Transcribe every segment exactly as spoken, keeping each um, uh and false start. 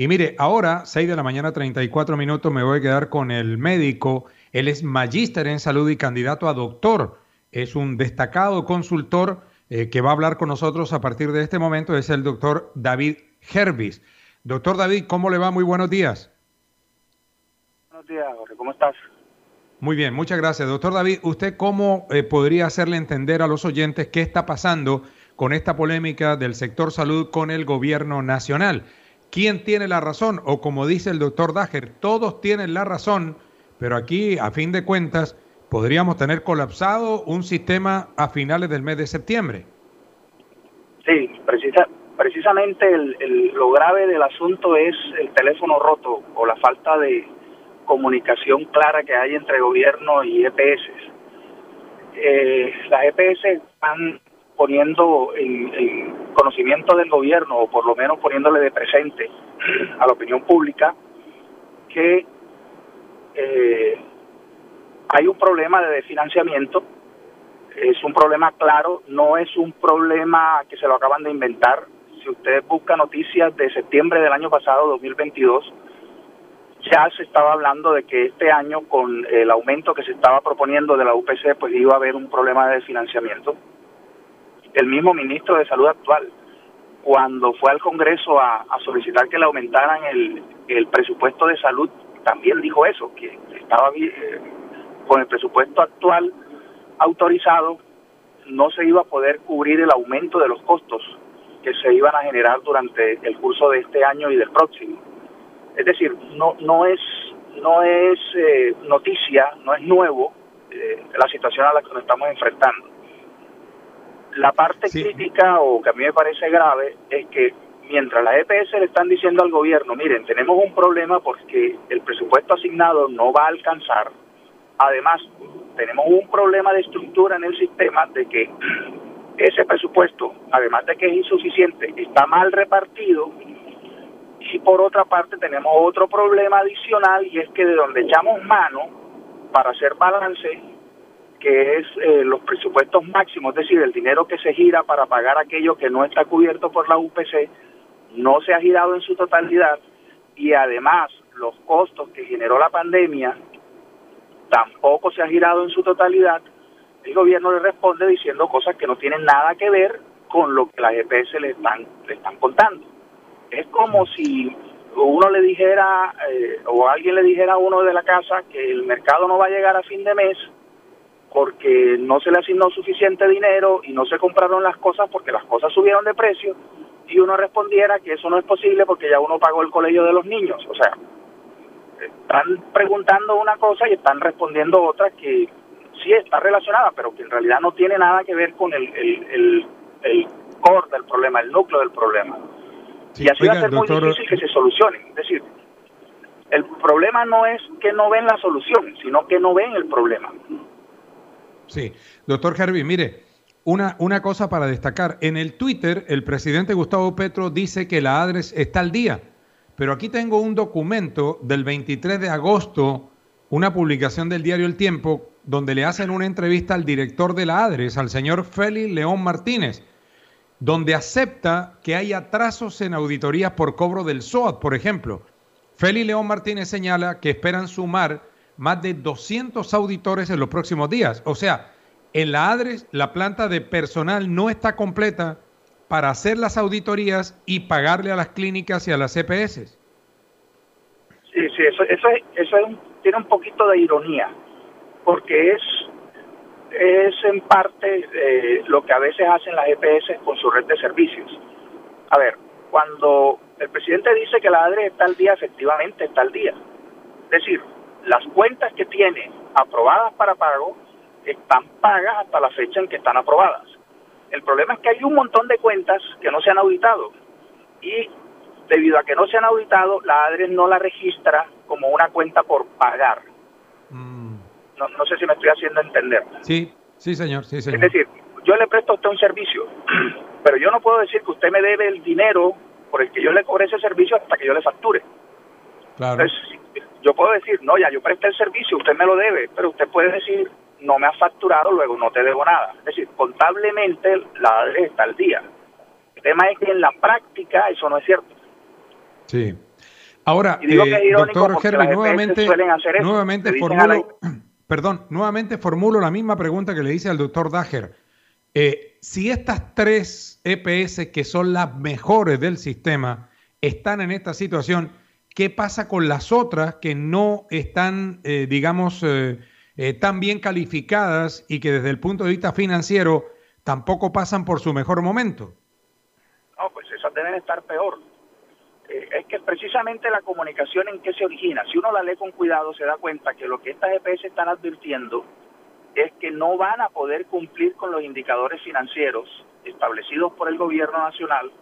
Y mire, ahora, seis de la mañana, treinta y cuatro minutos, me voy a quedar con el médico. Él es magíster en salud y candidato a doctor. Es un destacado consultor eh, que va a hablar con nosotros a partir de este momento. Es el doctor David Hervis. Doctor David, ¿cómo le va? Muy buenos días. Buenos días, Jorge. ¿Cómo estás? Muy bien, muchas gracias. Doctor David, ¿usted cómo eh, podría hacerle entender a los oyentes qué está pasando con esta polémica del sector salud con el gobierno nacional? ¿Quién tiene la razón? O como dice el doctor Dager, todos tienen la razón, pero aquí, a fin de cuentas, podríamos tener colapsado un sistema a finales del mes de septiembre. Sí, precisa, precisamente el, el, lo grave del asunto es el teléfono roto o la falta de comunicación clara que hay entre gobierno y E P S. Eh, las E P S están poniendo en, en conocimiento del gobierno, o por lo menos poniéndole de presente a la opinión pública, que eh, hay un problema de financiamiento. Es un problema claro, no es un problema que se lo acaban de inventar. Si usted busca noticias de septiembre del año pasado, dos mil veintidós, ya se estaba hablando de que este año, con el aumento que se estaba proponiendo de la U P C, pues iba a haber un problema de financiamiento. El mismo ministro de Salud actual, cuando fue al Congreso a, a solicitar que le aumentaran el, el presupuesto de salud, también dijo eso, que estaba eh, con el presupuesto actual autorizado, no se iba a poder cubrir el aumento de los costos que se iban a generar durante el curso de este año y del próximo. Es decir, no no es no es eh, noticia, no es nuevo eh, la situación a la que nos estamos enfrentando. La parte sí. crítica, o que a mí me parece grave, es que mientras las E P S le están diciendo al gobierno, miren, tenemos un problema porque el presupuesto asignado no va a alcanzar, además tenemos un problema de estructura en el sistema de que ese presupuesto, además de que es insuficiente, está mal repartido. Y por otra parte tenemos otro problema adicional, y es que de donde echamos mano para hacer balance, que es eh, los presupuestos máximos, es decir, el dinero que se gira para pagar aquello que no está cubierto por la U P C, no se ha girado en su totalidad, y además los costos que generó la pandemia tampoco se ha girado en su totalidad. El gobierno le responde diciendo cosas que no tienen nada que ver con lo que las E P S le están, le están contando. Es como si uno le dijera, eh, o alguien le dijera a uno de la casa que el mercado no va a llegar a fin de mes porque no se le asignó suficiente dinero y no se compraron las cosas porque las cosas subieron de precio, y uno respondiera que eso no es posible porque ya uno pagó el colegio de los niños. O sea, están preguntando una cosa y están respondiendo otra que sí está relacionada, pero que en realidad no tiene nada que ver con el, el, el, el core del problema, el núcleo del problema. Sí, y así oiga, va a ser doctor... muy difícil que se solucionen. Es decir, el problema no es que no ven la solución, sino que no ven el problema. Sí, doctor Hervis, mire, una, una cosa para destacar. En el Twitter, el presidente Gustavo Petro dice que la ADRES está al día, pero aquí tengo un documento del veintitrés de agosto, una publicación del diario El Tiempo, donde le hacen una entrevista al director de la ADRES, al señor Félix León Martínez, donde acepta que hay atrasos en auditorías por cobro del S O A T, por ejemplo. Félix León Martínez señala que esperan sumar más de doscientos auditores en los próximos días. O sea, en la ADRES la planta de personal no está completa para hacer las auditorías y pagarle a las clínicas y a las E P S. Sí, sí, eso, eso, es, eso es un, tiene un poquito de ironía, porque es, es en parte eh, lo que a veces hacen las E P S con su red de servicios. A ver, cuando el presidente dice que la ADRES está al día, efectivamente está al día. Es decir, las cuentas que tiene aprobadas para pago están pagas hasta la fecha en que están aprobadas. El problema es que hay un montón de cuentas que no se han auditado, y debido a que no se han auditado, la ADRES no la registra como una cuenta por pagar. Mm. No, no sé si me estoy haciendo entender. Sí, sí señor, sí señor. Es decir, yo le presto a usted un servicio, pero yo no puedo decir que usted me debe el dinero por el que yo le cobre ese servicio hasta que yo le facture. Claro. Entonces, yo puedo decir, no, ya yo presté el servicio, usted me lo debe, pero usted puede decir, no me has facturado, luego no te debo nada. Es decir, contablemente la ADRES está al día. El tema es que en la práctica eso no es cierto. Sí. Ahora, Y digo que es eh, irónico doctor porque Hervey, las E P S nuevamente, suelen hacer eso. nuevamente Le dicen a la- formulo, perdón, nuevamente formulo la misma pregunta que le hice al doctor Dager. Eh, si estas tres E P S, que son las mejores del sistema, están en esta situación, ¿qué pasa con las otras que no están, eh, digamos, eh, eh, tan bien calificadas y que desde el punto de vista financiero tampoco pasan por su mejor momento? No, pues esas deben estar peor. Eh, es que precisamente la comunicación en qué se origina. Si uno la lee con cuidado, se da cuenta que lo que estas E P S están advirtiendo es que no van a poder cumplir con los indicadores financieros establecidos por el gobierno nacional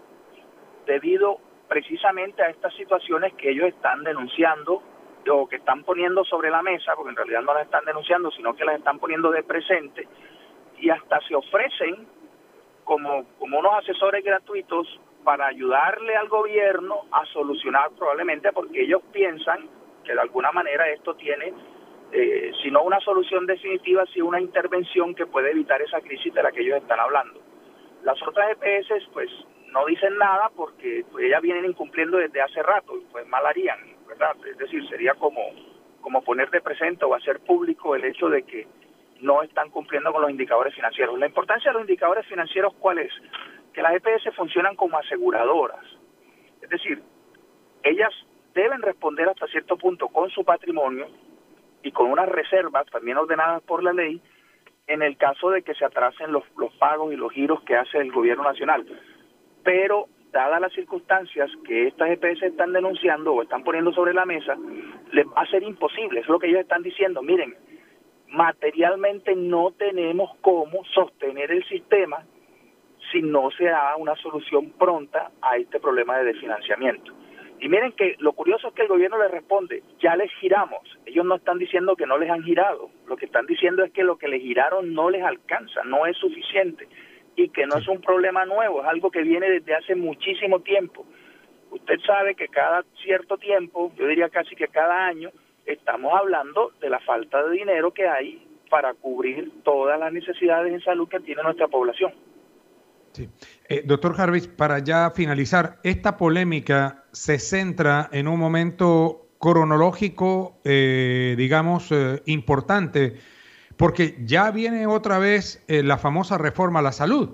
debido precisamente a estas situaciones que ellos están denunciando o que están poniendo sobre la mesa, porque en realidad no las están denunciando, sino que las están poniendo de presente, y hasta se ofrecen como, como unos asesores gratuitos para ayudarle al gobierno a solucionar probablemente, porque ellos piensan que de alguna manera esto tiene, eh, si no una solución definitiva, sí una intervención que puede evitar esa crisis de la que ellos están hablando. Las otras E P S pues no dicen nada porque pues, ellas vienen incumpliendo desde hace rato, pues mal harían, ¿verdad? Es decir, sería como, como poner de presente o hacer público el hecho de que no están cumpliendo con los indicadores financieros. La importancia de los indicadores financieros, ¿cuál es? Que las E P S funcionan como aseguradoras. Es decir, ellas deben responder hasta cierto punto con su patrimonio y con unas reservas también ordenadas por la ley en el caso de que se atrasen los, los pagos y los giros que hace el gobierno nacional. Pero, dadas las circunstancias que estas E P S están denunciando o están poniendo sobre la mesa, les va a ser imposible. Eso es lo que ellos están diciendo. Miren, materialmente no tenemos cómo sostener el sistema si no se da una solución pronta a este problema de desfinanciamiento. Y miren que lo curioso es que el gobierno les responde, ya les giramos. Ellos no están diciendo que no les han girado, lo que están diciendo es que lo que les giraron no les alcanza, no es suficiente y que no es un problema nuevo, es algo que viene desde hace muchísimo tiempo. Usted sabe que cada cierto tiempo, yo diría casi que cada año, estamos hablando de la falta de dinero que hay para cubrir todas las necesidades en salud que tiene nuestra población. Sí. Eh, doctor Jarvis, para ya finalizar, esta polémica se centra en un momento cronológico, eh, digamos, eh, importante, porque ya viene otra vez eh, la famosa reforma a la salud.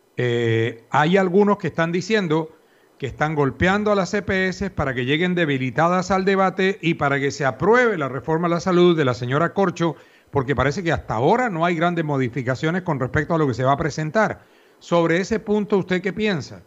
Eh, hay algunos que están diciendo que están golpeando a las E P S para que lleguen debilitadas al debate y para que se apruebe la reforma a la salud de la señora Corcho, porque parece que hasta ahora no hay grandes modificaciones con respecto a lo que se va a presentar. Sobre ese punto, ¿usted qué piensa?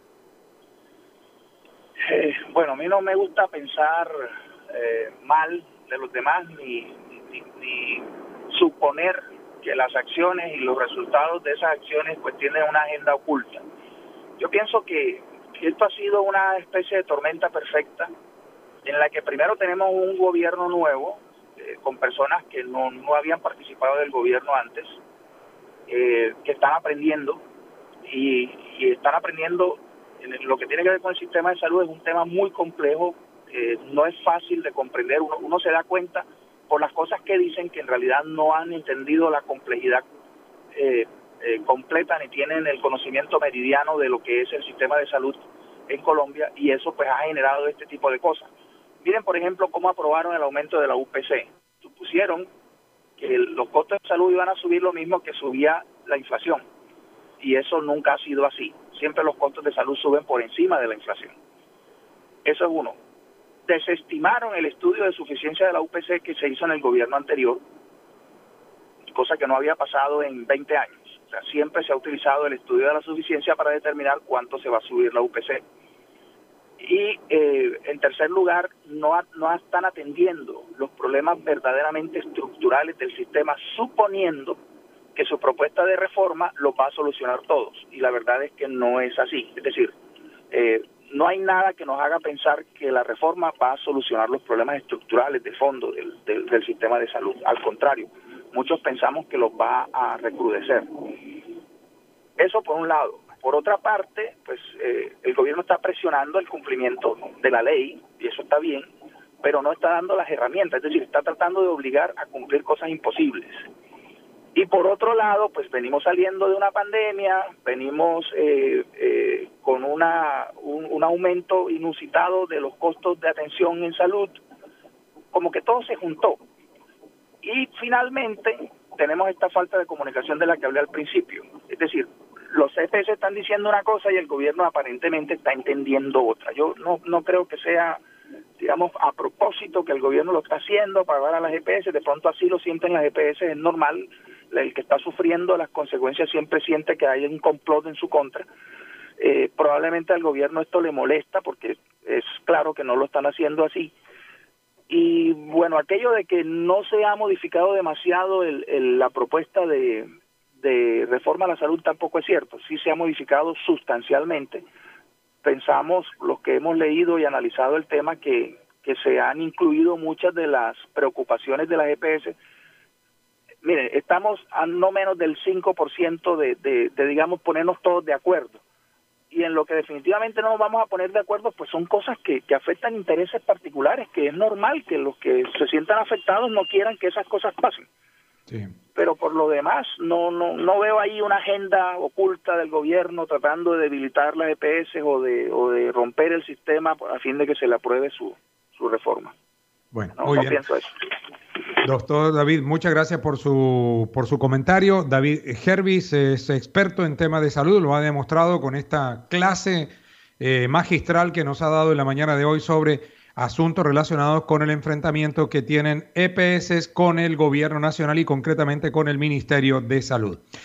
Eh, bueno, a mí no me gusta pensar eh, mal de los demás ni, ni, ni suponer que las acciones y los resultados de esas acciones pues tienen una agenda oculta. Yo pienso que, que esto ha sido una especie de tormenta perfecta en la que primero tenemos un gobierno nuevo eh, con personas que no, no habían participado del gobierno antes, eh, que están aprendiendo y, y están aprendiendo en lo que tiene que ver con el sistema de salud. Es un tema muy complejo, eh, no es fácil de comprender, uno, uno se da cuenta por las cosas que dicen que en realidad no han entendido la complejidad eh, eh, completa ni tienen el conocimiento meridiano de lo que es el sistema de salud en Colombia, y eso pues ha generado este tipo de cosas. Miren por ejemplo cómo aprobaron el aumento de la U P C. Supusieron que los costos de salud iban a subir lo mismo que subía la inflación, y eso nunca ha sido así. Siempre los costos de salud suben por encima de la inflación. Eso es uno. Desestimaron el estudio de suficiencia de la U P C que se hizo en el gobierno anterior, cosa que no había pasado en veinte años. O sea, siempre se ha utilizado el estudio de la suficiencia para determinar cuánto se va a subir la U P C. Y eh, en tercer lugar, no, no están atendiendo los problemas verdaderamente estructurales del sistema, suponiendo que su propuesta de reforma lo va a solucionar todos, y la verdad es que no es así. Es decir, eh, no hay nada que nos haga pensar que la reforma va a solucionar los problemas estructurales de fondo del, del, del sistema de salud. Al contrario, muchos pensamos que los va a recrudecer. Eso por un lado. Por otra parte, pues eh, el gobierno está presionando el cumplimiento de la ley, y eso está bien, pero no está dando las herramientas, es decir, está tratando de obligar a cumplir cosas imposibles. Y por otro lado, pues venimos saliendo de una pandemia, venimos eh, eh, con una un, un aumento inusitado de los costos de atención en salud, como que todo se juntó. Y finalmente tenemos esta falta de comunicación de la que hablé al principio. Es decir, los E P S están diciendo una cosa y el gobierno aparentemente está entendiendo otra. Yo no no creo que sea, digamos, a propósito que el gobierno lo está haciendo para pagar a las E P S. De pronto así lo sienten las E P S, es normal. El que está sufriendo las consecuencias siempre siente que hay un complot en su contra. Eh, probablemente al gobierno esto le molesta porque es claro que no lo están haciendo así. Y bueno, aquello de que no se ha modificado demasiado el, el, la propuesta de, de reforma a la salud tampoco es cierto. Sí se ha modificado sustancialmente. Pensamos, los que hemos leído y analizado el tema, que, que se han incluido muchas de las preocupaciones de las E P S. Miren, estamos a no menos del cinco por ciento de, de, de, digamos, ponernos todos de acuerdo. Y en lo que definitivamente no nos vamos a poner de acuerdo, pues son cosas que, que afectan intereses particulares, que es normal que los que se sientan afectados no quieran que esas cosas pasen. Sí. Pero por lo demás, no no no veo ahí una agenda oculta del gobierno tratando de debilitar las E P S o de o de romper el sistema a fin de que se le apruebe su, su reforma. Bueno, no, muy no bien. pienso eso. Doctor David, muchas gracias por su por su comentario. David Gervis es experto en temas de salud, lo ha demostrado con esta clase eh, magistral que nos ha dado en la mañana de hoy sobre asuntos relacionados con el enfrentamiento que tienen E P S con el gobierno nacional y concretamente con el Ministerio de Salud.